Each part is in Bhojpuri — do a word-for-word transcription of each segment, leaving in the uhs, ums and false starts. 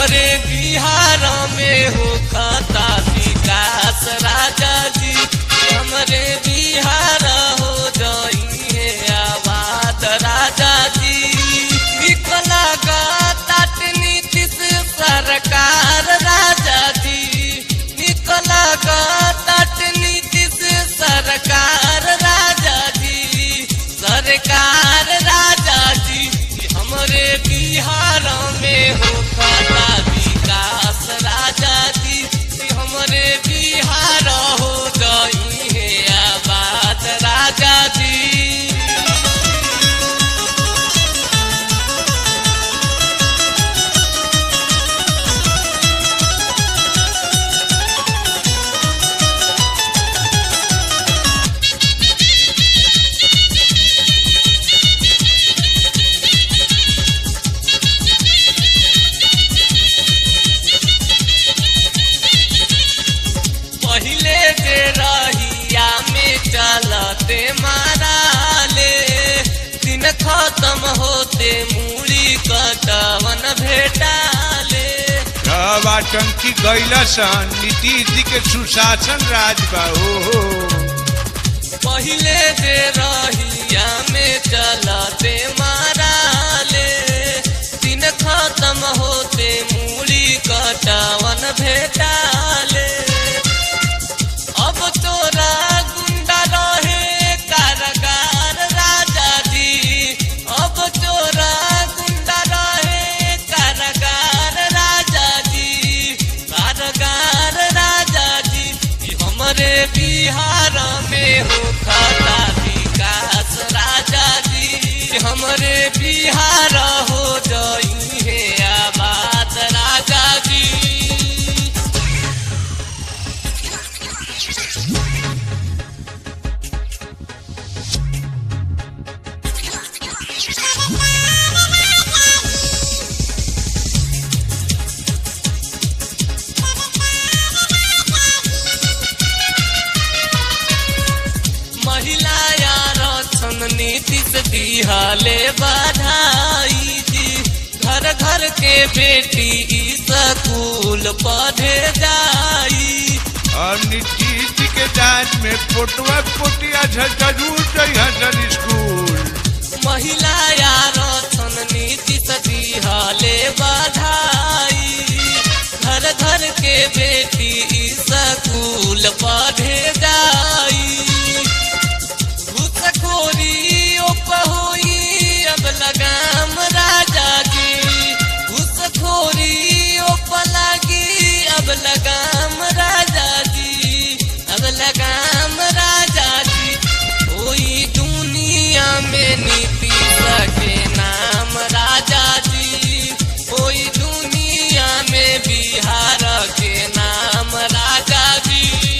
हमरे बिहार में हो खाता विकास राजा जी, हमरे बिहार हो जाइए आबाद राजा जी। निकला गात नीतीश सरकार राजा जी, निकला गात नीतीश सरकार राजा जी, सरकार राजा जी। हमरे बिहार में हो खाता विकास राजा जी, हमरे बिहार हो जाइए आबाद राजा जी। पहिले जे रहिया में चलते माराले, दिन खत्म होते मूड़ी कटवन भेटाले। सब आतंकी गैलसन नीतीश जी के सुशासन राज बा हो। पहिले जे रहिया में चलते माराले, दिन खत्म होते मूड़ी कटवन भेटाले। अब तोरा गुंडा रहे कारगार राजा जी, अब तोरा गुंडा रहे कारगार राजा जी, कारगार राजा जी। हमरे बिहार में हो खाता विकास राजा जी, हमरे बिहार हो जाइए आबाद राजा जी। महिला आरक्षण नीतीश दिहले बधाई जी, घर घर के बेटी स्कूल पढ़े जाई। और नीतीश जी के जांच में पोटवा पोटिया जरूर जइहन स्कूल। महिला आरक्षण नीतीश दिहले बधाई, घर घर के बेटी स्कूल पढ़े जाई। घूसखोरी होई अब लगाम राजा जी, घूसखोरी लगी अब लगाम राजा जी, अब लगाम राजा जी। कोई दुनिया में नीतीश के नाम राजा जी, कोई दुनिया में बिहार के नाम राजा जी।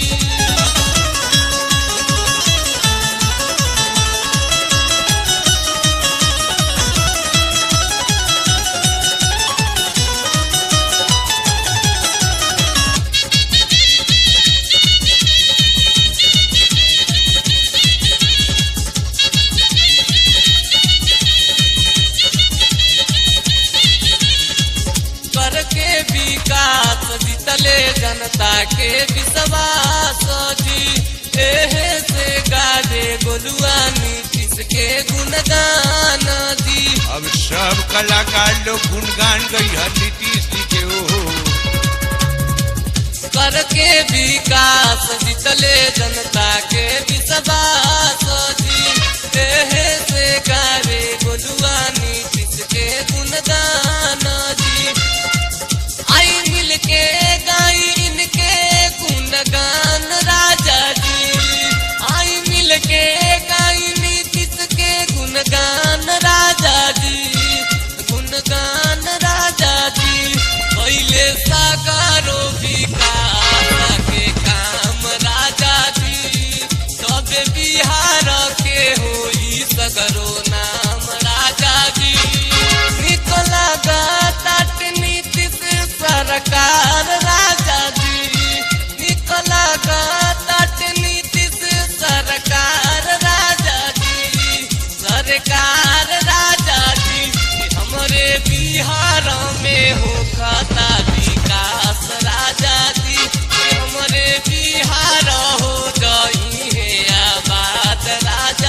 करके विकास जीतले जनता के विश्वास जी, एहे से गाजे गोलुआ नीतीश के गुणगान जी। अब सब कलाकार लोग गुणगान गई है नीतीश जी के हो। करके विकास जीतले जनता के विश्वास जी, एहे से गाजे गोलुआ नीतीश के गुणगान जी। आई मिल के गाई इनके गुणगान राजा जी, आई मिल के गाई नीतीश के गुणगान राजा जी, गुणगान राजा जी। पहले साकारो विकास के काम राजा जी, तब बिहार के होई सगरो नाम राजा जी। निकला गात नीतीश सरकार राजा जी, निकला गात नीतीश सरकार राजा जी, सरकार राजा जी। हमरे बिहार में हो खाता आजादी हमरे बिहार हो जाई है आबाद राजा